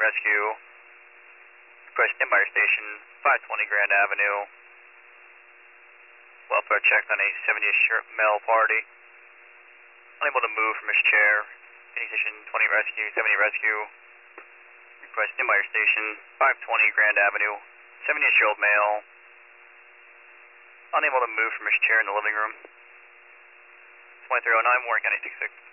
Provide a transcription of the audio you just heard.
Rescue. Request Empire Station, 520 Grand Avenue. Welfare check on a 70-ish male party. Unable to move from his chair. Any Station 20 Rescue, 70 Rescue. Request Empire Station, 520 Grand Avenue. 70-ish-year-old male. Unable to move from his chair in the living room. 2309, Warren County 66.